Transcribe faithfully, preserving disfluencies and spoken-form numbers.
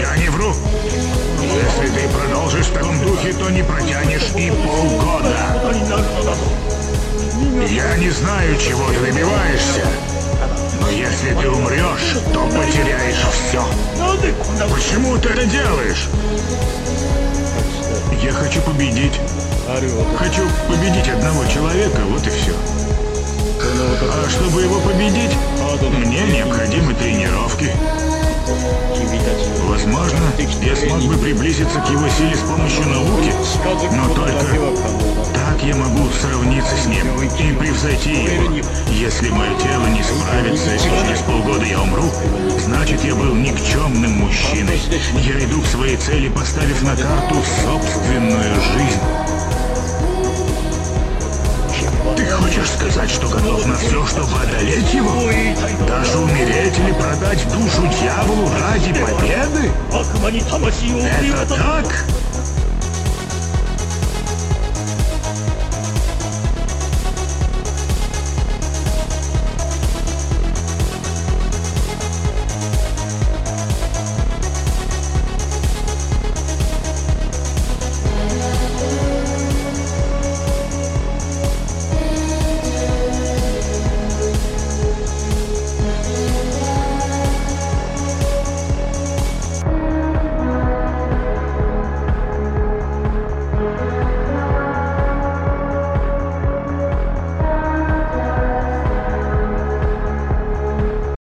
Я не вру. Если ты продолжишь в таком духе, то не протянешь и полгода. Я не знаю, чего ты добиваешься, но если ты умрешь, то потеряешь все. Почему ты это делаешь? Я хочу победить. Хочу победить одного человека, вот и все. А чтобы его победить, мне необходимы тренировки. Возможно, я смог бы приблизиться к его силе с помощью науки, но только так я могу сравниться с ним и превзойти его. Если мое тело не справится, и через полгода я умру, значит, я был никчемным мужчиной. Я иду к своей цели, поставив на карту собственную жизнь. Ты хочешь сказать, что готов на все, чтобы одолеть его? Даже умереть или продать душу дьяволу ради победы? Это так?